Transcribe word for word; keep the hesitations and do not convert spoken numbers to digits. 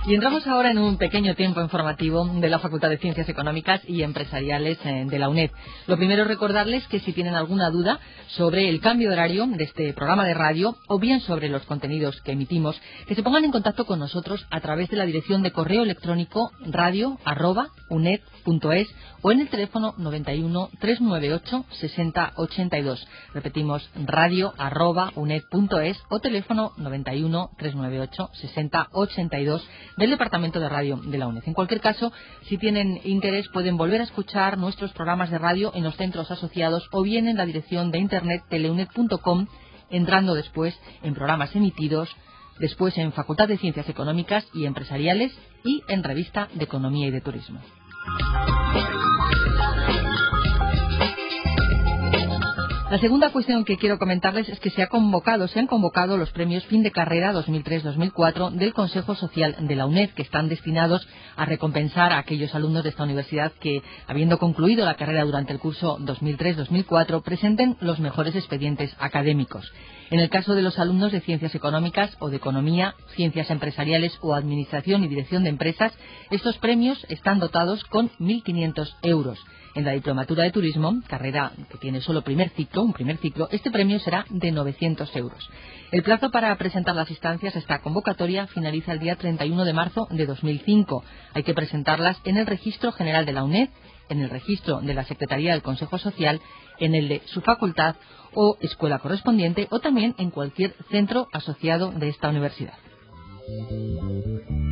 Y entramos ahora en un pequeño tiempo informativo de la Facultad de Ciencias Económicas y Empresariales de la UNED. Lo primero es recordarles que si tienen alguna duda sobre el cambio de horario de este programa de radio o bien sobre los contenidos que emitimos, que se pongan en contacto con nosotros a través de la dirección de correo electrónico radio arroba uned punto es o en el teléfono noventa y uno, trescientos noventa y ocho, sesenta ochenta y dos. Repetimos, radio arroba uned punto es o teléfono noventa y uno, trescientos noventa y ocho, sesenta ochenta y dos del Departamento de Radio de la UNED. En cualquier caso, si tienen interés, pueden volver a escuchar nuestros programas de radio en los centros asociados o bien en la dirección de internet teleuned punto com, entrando después en programas emitidos, después en Facultad de Ciencias Económicas y Empresariales y en Revista de Economía y de Turismo. La segunda cuestión que quiero comentarles es que se ha convocado, se han convocado los premios Fin de Carrera dos mil tres dos mil cuatro del Consejo Social de la UNED, que están destinados a recompensar a aquellos alumnos de esta universidad que, habiendo concluido la carrera durante el curso dos mil tres dos mil cuatro, presenten los mejores expedientes académicos. En el caso de los alumnos de Ciencias Económicas o de Economía, Ciencias Empresariales o Administración y Dirección de Empresas, estos premios están dotados con mil quinientos euros. En la Diplomatura de Turismo, carrera que tiene solo primer ciclo, un primer ciclo, este premio será de novecientos euros. El plazo para presentar las instancias a esta convocatoria finaliza el día treinta y uno de marzo de dos mil cinco. Hay que presentarlas en el Registro General de la UNED, en el registro de la Secretaría del Consejo Social, en el de su facultad o escuela correspondiente o también en cualquier centro asociado de esta universidad.